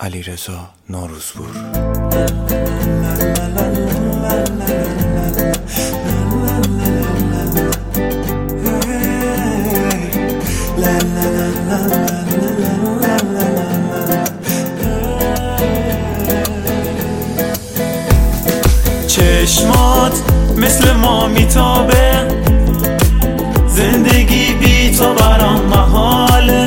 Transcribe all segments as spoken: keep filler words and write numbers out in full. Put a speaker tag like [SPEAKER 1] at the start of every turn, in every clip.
[SPEAKER 1] علیرضا نوروزپور.
[SPEAKER 2] چشمات مثل ما میتابه، زندگی بی تو برام محاله.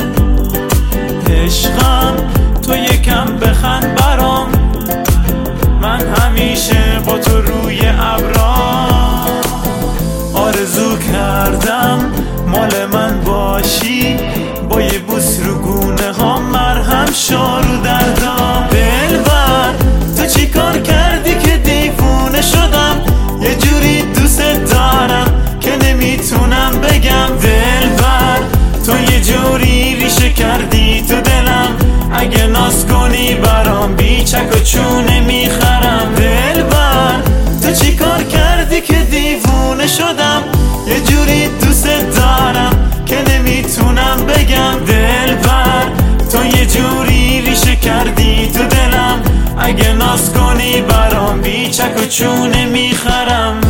[SPEAKER 2] عشقم تو یکم بخند برام، من همیشه با تو روی ابرام. آرزو کردم مال من باشی، با یه بوس رو گونه ها مرهم شو رو دردام. دلبر تو چی کار کردی که دیوونه شدم، یه جوری دوست دارم که نمیتونم بگم. دلبر تو یه جوری ریشه کردی تو دلم، اگه ناز کنی برام بی چک و چونه میخرم. دلبر تو چی کار کردی که دیوونه شدم، یه جوری دوست دارم که نمیتونم بگم. دلبر تو یه جوری ریشه کردی تو دلم، اگه ناز کنی برام بی چک و چونه میخرم.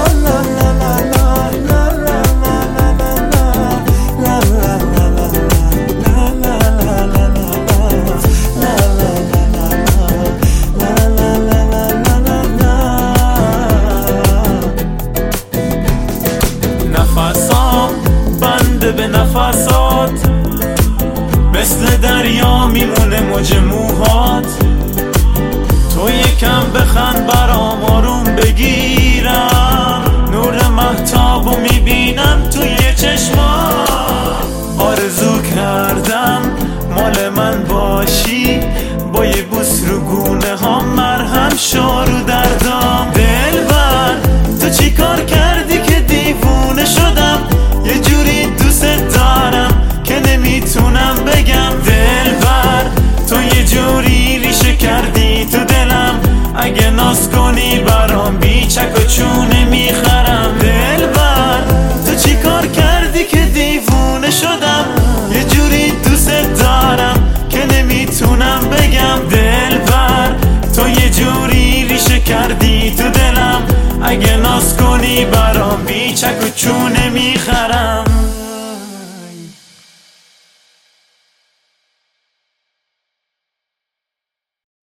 [SPEAKER 2] نفسام بنده به نفسات، مثل دریا میمونه موج موهات. تو یکم بخند برام آروم بگیرم، نور مهتابو میبینم توی چشمات. آرزو کردم مال من باشی، با یه بوس رو گونه ها مرهم شو رو دردام. دلبر تو چی کار کردی که دیوونه شدم، یه جوری دوست دارم که نمیتونم بگم. دلبر تو یه جوری ریشه کردی تو دلم، اگه ناز کنی برام بی چک و چونه میخرم. دلبر تو چی کار کردی که دیوونه شدم، یه جوری دوست دارم که نمیتونم بگم. دلبر تو یه جوری ریشه کردی تو دلم، اگه ناز کنی برام بی چک و چونه میخرم.